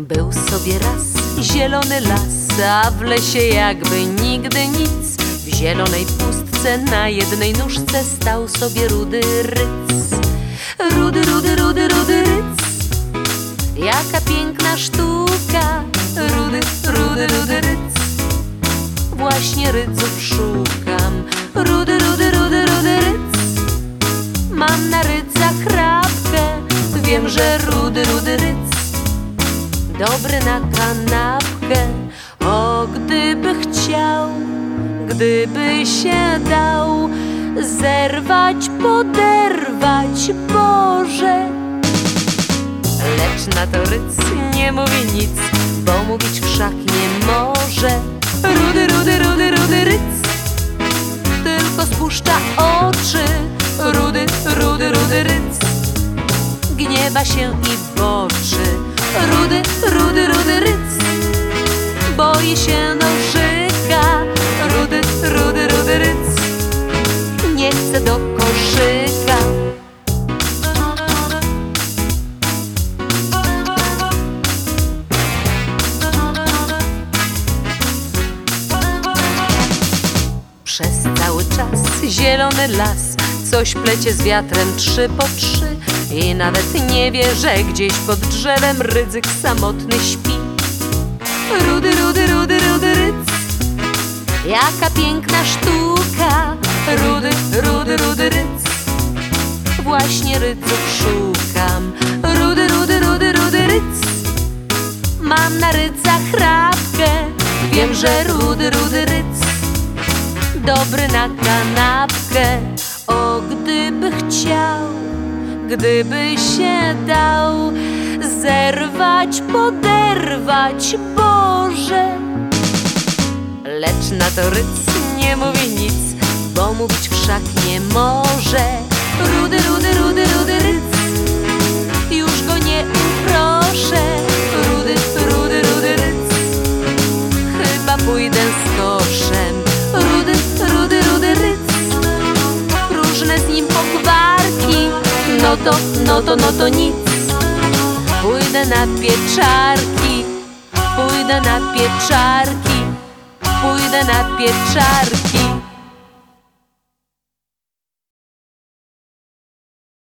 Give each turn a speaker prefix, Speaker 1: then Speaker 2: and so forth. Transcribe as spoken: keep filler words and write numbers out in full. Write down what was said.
Speaker 1: Był sobie raz zielony las, a w lesie jakby nigdy nic. W zielonej pustce na jednej nóżce stał sobie rudy ryc. Rudy, rudy, rudy, rudy ryc. Jaka piękna sztuka. Rudy, rudy, rudy ryc. Właśnie ryców szukam. Rudy, rudy, rudy, rudy ryc. Mam na ryca chrapkę. Wiem, że rudy, rudy ryc dobry na kanapkę. O, gdyby chciał, gdyby się dał zerwać, poderwać, Boże. Lecz na to ryc nie mówi nic, bo mówić wszak nie może. Rudy, rudy, rudy, rudy ryc tylko spuszcza oczy. Rudy, rudy, rudy ryc gniewa się i boczy. Rudy, rudy, rudy ryc boi się nożyka. Rudy, rudy, rudy ryc nie chce do koszyka. Przez cały czas zielony las coś plecie z wiatrem trzy po trzy. I nawet nie wie, że gdzieś pod drzewem rydzyk samotny śpi. Rudy, rudy, rudy, rudy ryc. Jaka piękna sztuka. Rudy, rudy, rudy ryc. Właśnie ryców szukam. Rudy, rudy, rudy, rudy ryc. Mam na ryca chrapkę. Wiem, że rudy, rudy ryc dobry na kanapkę. O, gdyby chciał, gdyby się dał zerwać, poderwać, Boże. Lecz na to ryc nie mówi nic, bo mówić wszak nie może. Rudy, rudy, rudy, rudy ryc już go nie uproszę. Rudy, rudy, rudy ryc chyba pójdę z koszem. Rudy, rudy, rudy ryc różne z nim pokwarki. No to, no to, no to nic. Pójdę na pieczarki. Pójdę na pieczarki. Pójdę na pieczarki.